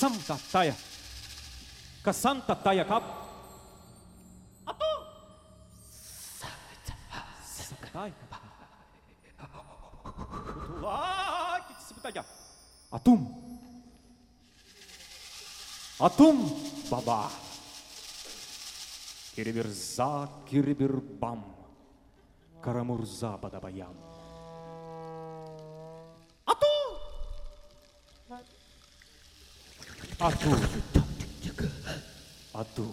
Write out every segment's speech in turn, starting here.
Kasanta taya. Kasanta taya kap. Atu. Sabatay. Kutulakit sabataya. Atum. Atum baba. Kiribirza kiribirbam. Karamurza badabayam. Atu. Atu. Atu.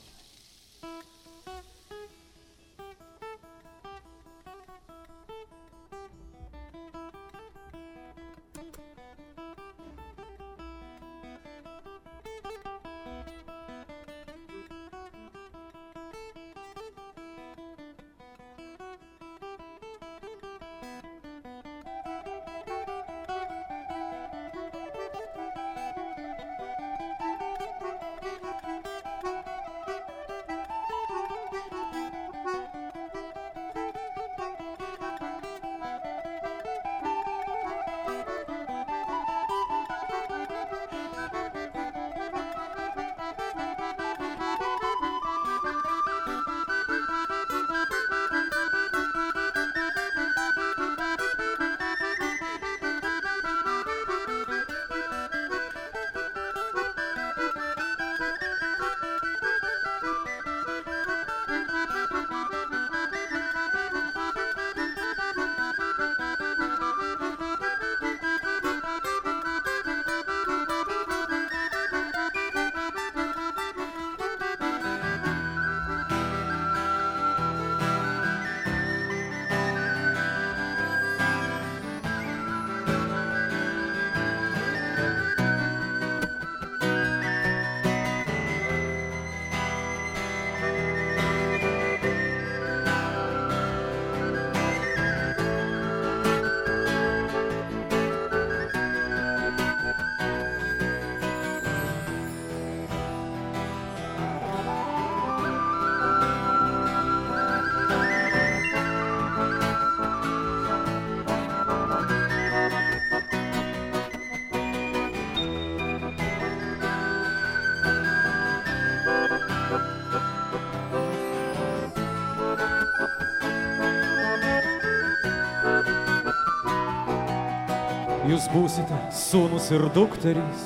Jūs būsite sūnus ir dukterys,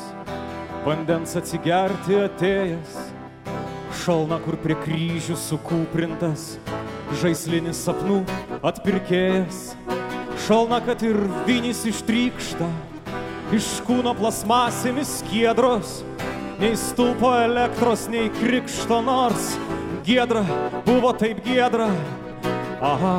vandens atsigerti atėjęs, šalna, kur prie kryžių sukūprintas, žaislinis sapnų atpirkėjas, šalna, kad ir vinys ištrykšta, iš kūno plasmasėmis skiedros, nei stulpo elektros, nei krikšto, nors giedra buvo taip giedra. Aha.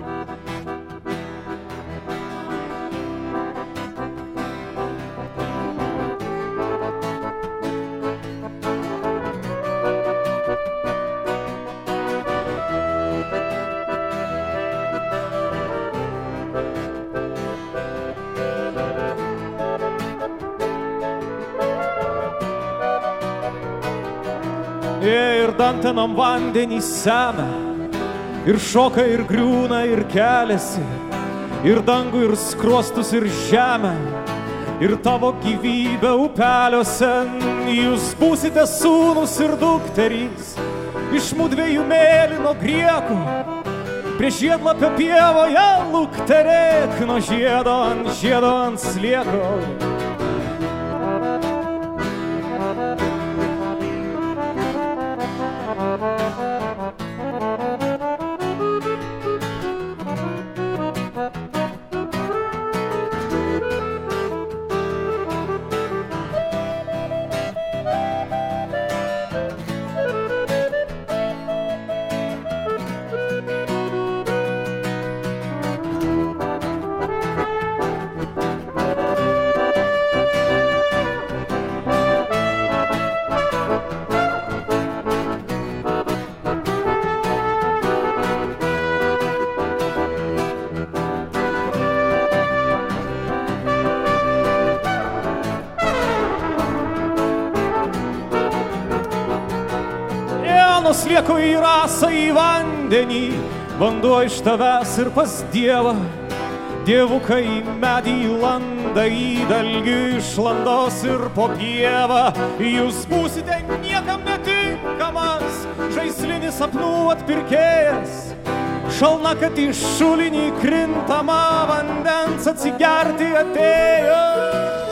Ir dantenam vandenį semia, ir šoka, ir griūna, ir keliasi, ir dangų, ir skruostus, ir žemę, ir tavo gyvybę upeliuose. Jūs būsite sūnus ir dukterys, iš mudviejų mėlyno grieko, prie žiedlapio pievoje lukterėk, nuo žiedo ant slieko. Slieku į rasą, į vandenį, vanduo iš tavęs ir pas Dievą. Dievukai į medį landa, į dalgių išlandos ir po pievą. Jūs būsite niekam netinkamas, žaislinis sapnų atpirkėjas. Šalna, kad į šulinį krintamą vandens atsigerti atėjo.